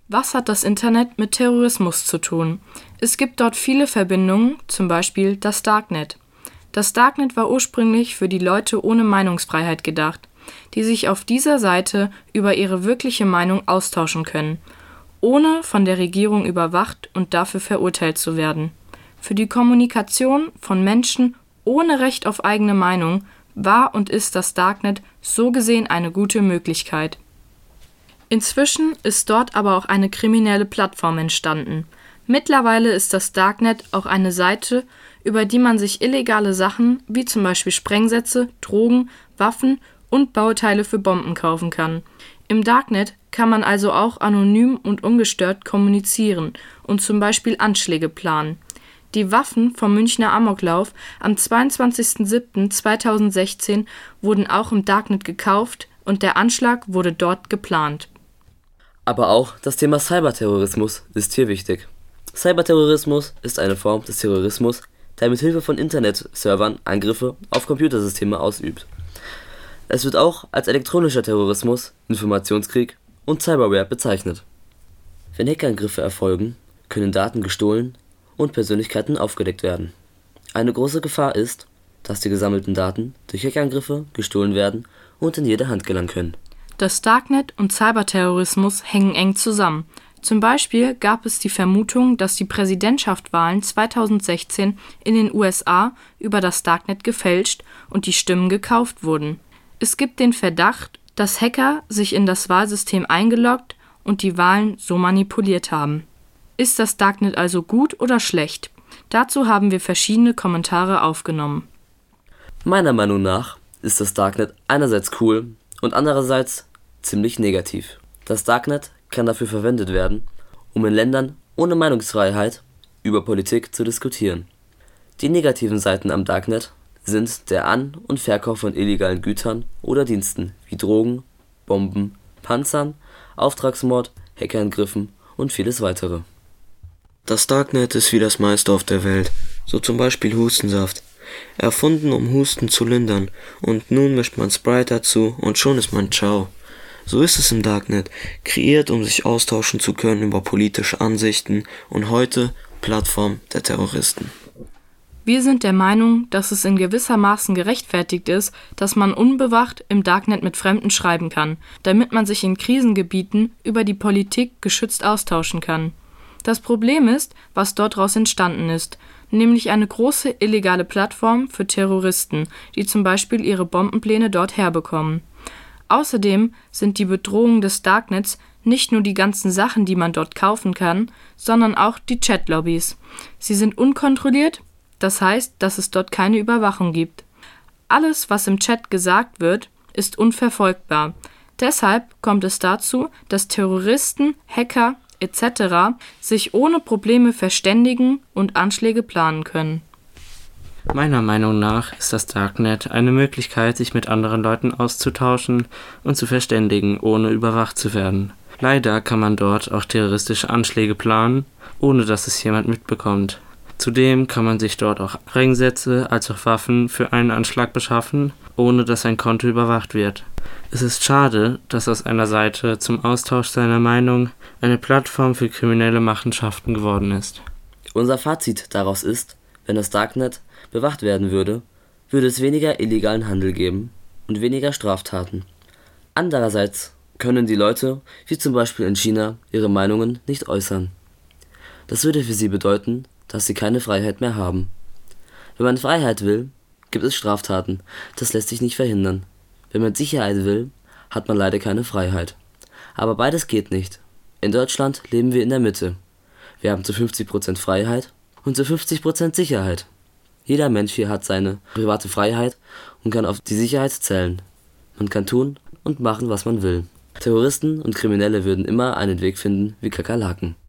Was hat das Internet mit Terrorismus zu tun? Es gibt dort viele Verbindungen, zum Beispiel das Darknet. Das Darknet war ursprünglich für die Leute ohne Meinungsfreiheit gedacht, die sich auf dieser Seite über ihre wirkliche Meinung austauschen können, ohne von der Regierung überwacht und dafür verurteilt zu werden. Für die Kommunikation von Menschen ohne Recht auf eigene Meinung war und ist das Darknet so gesehen eine gute Möglichkeit. Inzwischen ist dort aber auch eine kriminelle Plattform entstanden. Mittlerweile ist das Darknet auch eine Seite, über die man sich illegale Sachen wie zum Beispiel Sprengsätze, Drogen, Waffen und Bauteile für Bomben kaufen kann. Im Darknet kann man also auch anonym und ungestört kommunizieren und zum Beispiel Anschläge planen. Die Waffen vom Münchner Amoklauf am 22.07.2016 wurden auch im Darknet gekauft und der Anschlag wurde dort geplant. Aber auch das Thema Cyberterrorismus ist hier wichtig. Cyberterrorismus ist eine Form des Terrorismus, der mit Hilfe von Internetservern Angriffe auf Computersysteme ausübt. Es wird auch als elektronischer Terrorismus, Informationskrieg und Cyberware bezeichnet. Wenn Hackerangriffe erfolgen, können Daten gestohlen und Persönlichkeiten aufgedeckt werden. Eine große Gefahr ist, dass die gesammelten Daten durch Hackerangriffe gestohlen werden und in jede Hand gelangen können. Das Darknet und Cyberterrorismus hängen eng zusammen. Zum Beispiel gab es die Vermutung, dass die Präsidentschaftswahlen 2016 in den USA über das Darknet gefälscht und die Stimmen gekauft wurden. Es gibt den Verdacht, dass Hacker sich in das Wahlsystem eingeloggt und die Wahlen so manipuliert haben. Ist das Darknet also gut oder schlecht? Dazu haben wir verschiedene Kommentare aufgenommen. Meiner Meinung nach ist das Darknet einerseits cool und andererseits ziemlich negativ. Das Darknet kann dafür verwendet werden, um in Ländern ohne Meinungsfreiheit über Politik zu diskutieren. Die negativen Seiten am Darknet sind der An- und Verkauf von illegalen Gütern oder Diensten wie Drogen, Bomben, Panzern, Auftragsmord, Hackerangriffen und vieles weitere. Das Darknet ist wie das meiste auf der Welt, so zum Beispiel Hustensaft. Erfunden, um Husten zu lindern, und nun mischt man Sprite dazu und schon ist man ciao. So ist es im Darknet, kreiert, um sich austauschen zu können über politische Ansichten und heute Plattform der Terroristen. Wir sind der Meinung, dass es in gewissermaßen gerechtfertigt ist, dass man unbewacht im Darknet mit Fremden schreiben kann, damit man sich in Krisengebieten über die Politik geschützt austauschen kann. Das Problem ist, was dort daraus entstanden ist, nämlich eine große illegale Plattform für Terroristen, die zum Beispiel ihre Bombenpläne dort herbekommen. Außerdem sind die Bedrohungen des Darknets nicht nur die ganzen Sachen, die man dort kaufen kann, sondern auch die Chatlobbys. Sie sind unkontrolliert, das heißt, dass es dort keine Überwachung gibt. Alles, was im Chat gesagt wird, ist unverfolgbar. Deshalb kommt es dazu, dass Terroristen, Hacker etc. sich ohne Probleme verständigen und Anschläge planen können. Meiner Meinung nach ist das Darknet eine Möglichkeit, sich mit anderen Leuten auszutauschen und zu verständigen, ohne überwacht zu werden. Leider kann man dort auch terroristische Anschläge planen, ohne dass es jemand mitbekommt. Zudem kann man sich dort auch Sprengsätze als auch Waffen für einen Anschlag beschaffen, ohne dass ein Konto überwacht wird. Es ist schade, dass aus einer Seite zum Austausch seiner Meinung eine Plattform für kriminelle Machenschaften geworden ist. Unser Fazit daraus ist, wenn das Darknet bewacht werden würde, würde es weniger illegalen Handel geben und weniger Straftaten. Andererseits können die Leute, wie zum Beispiel in China, ihre Meinungen nicht äußern. Das würde für sie bedeuten, dass sie keine Freiheit mehr haben. Wenn man Freiheit will, gibt es Straftaten. Das lässt sich nicht verhindern. Wenn man Sicherheit will, hat man leider keine Freiheit. Aber beides geht nicht. In Deutschland leben wir in der Mitte. Wir haben zu 50% Freiheit und zu 50% Sicherheit. Jeder Mensch hier hat seine private Freiheit und kann auf die Sicherheit zählen. Man kann tun und machen, was man will. Terroristen und Kriminelle würden immer einen Weg finden wie Kakerlaken.